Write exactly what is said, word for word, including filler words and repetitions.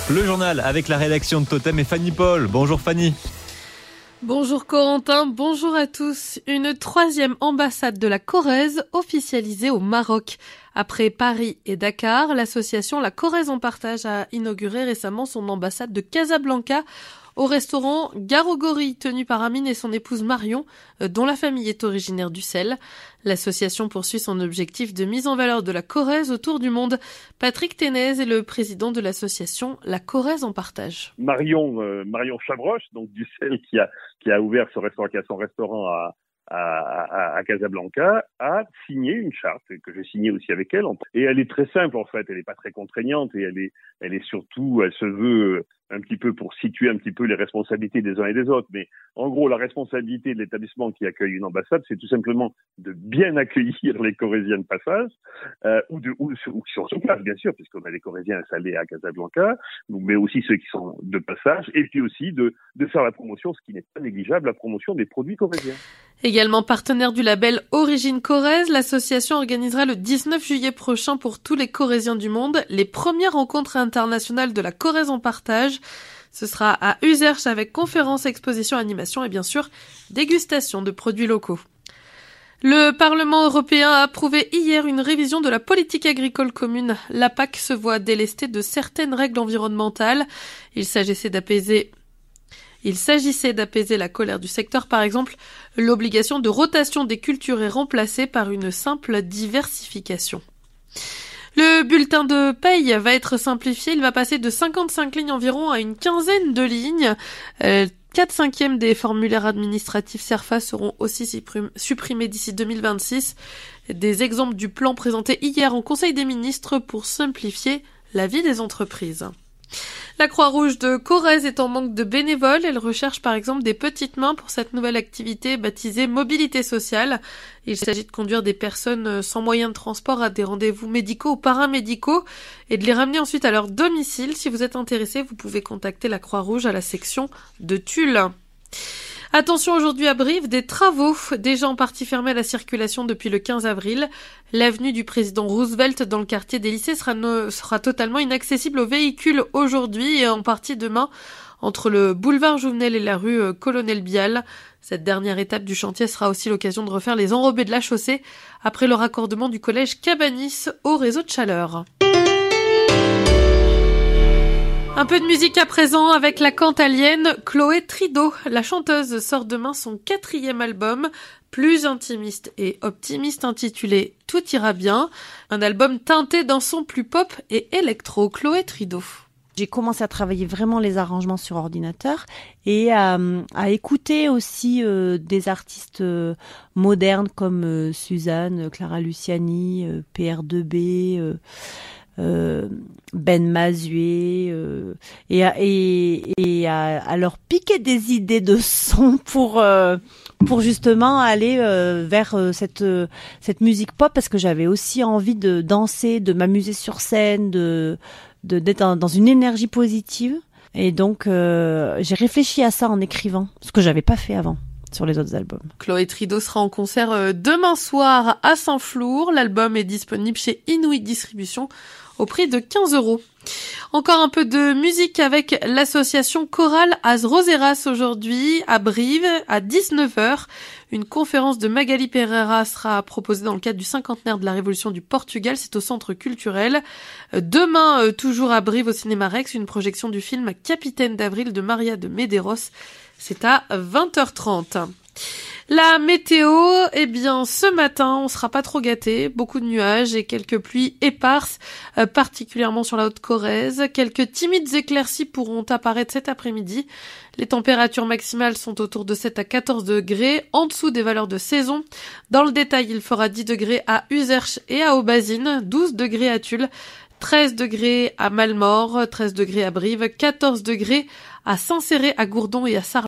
Le journal avec la rédaction de Totem et Fanny Paul. Bonjour Fanny. Bonjour Corentin, bonjour à tous. Une troisième ambassade de la Corrèze officialisée au Maroc. Après Paris et Dakar, l'association La Corrèze en Partage a inauguré récemment son ambassade de Casablanca au restaurant Garogori, tenu par Amine et son épouse Marion, dont la famille est originaire d'Ussel. L'association poursuit son objectif de mise en valeur de la Corrèze autour du monde. Patrick Ténez est le président de l'association La Corrèze en Partage. Marion, euh, Marion Chavroche, donc d'Ussel, qui a qui a ouvert ce restaurant, qui a son restaurant à À, à, à Casablanca, a signé une charte que j'ai signée aussi avec elle. Et elle est très simple en fait, elle est pas très contraignante et elle est, elle est surtout, elle se veut un petit peu pour situer un petit peu les responsabilités des uns et des autres. Mais en gros, la responsabilité de l'établissement qui accueille une ambassade, c'est tout simplement de bien accueillir les Corréziens de passage, euh, ou, de, ou, ou qui sont sur place bien sûr, puisqu'on a les Corréziens installés à Casablanca, mais aussi ceux qui sont de passage, et puis aussi de, de faire la promotion, ce qui n'est pas négligeable, la promotion des produits corréziens. Également partenaire du label Origine Corrèze, l'association organisera le dix-neuf juillet prochain pour tous les Corréziens du monde les premières rencontres internationales de la Corrèze en partage. Ce sera à Uzerche avec conférences, expositions, animations et bien sûr dégustation de produits locaux. Le Parlement européen a approuvé hier une révision de la politique agricole commune. La P A C se voit délestée de certaines règles environnementales. Il s'agissait d'apaiser Il s'agissait d'apaiser la colère du secteur, par exemple, l'obligation de rotation des cultures est remplacée par une simple diversification. Le bulletin de paye va être simplifié, il va passer de cinquante-cinq lignes environ à une quinzaine de lignes. Euh, quatre cinquièmes des formulaires administratifs CERFA seront aussi supprimés d'ici deux mille vingt-six. Des exemples du plan présenté hier en Conseil des ministres pour simplifier la vie des entreprises. La Croix-Rouge de Corrèze est en manque de bénévoles. Elle recherche par exemple des petites mains pour cette nouvelle activité baptisée mobilité sociale. Il s'agit de conduire des personnes sans moyen de transport à des rendez-vous médicaux ou paramédicaux et de les ramener ensuite à leur domicile. Si vous êtes intéressé, vous pouvez contacter la Croix-Rouge à la section de Tulle. Attention aujourd'hui à Brive, des travaux déjà en partie fermés à la circulation depuis le quinze avril. L'avenue du président Roosevelt dans le quartier des lycées sera, no- sera totalement inaccessible aux véhicules aujourd'hui et en partie demain entre le boulevard Jouvenel et la rue Colonel Bial. Cette dernière étape du chantier sera aussi l'occasion de refaire les enrobés de la chaussée après le raccordement du collège Cabanis au réseau de chaleur. Un peu de musique à présent avec la cantalienne Chloé Trido. La chanteuse sort demain son quatrième album, plus intimiste et optimiste, intitulé Tout ira bien. Un album teinté d'un son plus pop et électro. Chloé Trido. J'ai commencé à travailler vraiment les arrangements sur ordinateur et à, à écouter aussi euh, des artistes euh, modernes comme euh, Suzanne, Clara Luciani, euh, P R deux B, euh, Euh, Ben Mazué euh, et, et, et à, à leur piquer des idées de son pour euh, pour justement aller euh, vers euh, cette euh, cette musique pop parce que j'avais aussi envie de danser, de m'amuser sur scène, de de d'être dans, dans une énergie positive et donc euh, j'ai réfléchi à ça en écrivant, ce que j'avais pas fait avant sur les autres albums. Chloé Trido sera en concert demain soir à Saint-Flour. L'album est disponible chez Inuit Distribution au prix de quinze euros. Encore un peu de musique avec l'association chorale As Roseras aujourd'hui à Brive à dix-neuf heures. Une conférence de Magali Pereira sera proposée dans le cadre du cinquantenaire de la Révolution du Portugal. C'est au Centre culturel. Demain, toujours à Brive au Cinéma Rex, une projection du film Capitaine d'avril de Maria de Medeiros. C'est à vingt heures trente. La météo, eh bien, ce matin, on sera pas trop gâtés. Beaucoup de nuages et quelques pluies éparses, euh, particulièrement sur la Haute-Corrèze. Quelques timides éclaircies pourront apparaître cet après-midi. Les températures maximales sont autour de sept à quatorze degrés, en dessous des valeurs de saison. Dans le détail, il fera dix degrés à Uzerche et à Aubazine, douze degrés à Tulle, treize degrés à Malmort, treize degrés à Brive, quatorze degrés à Saint-Céré, à Gourdon et à Sarlat.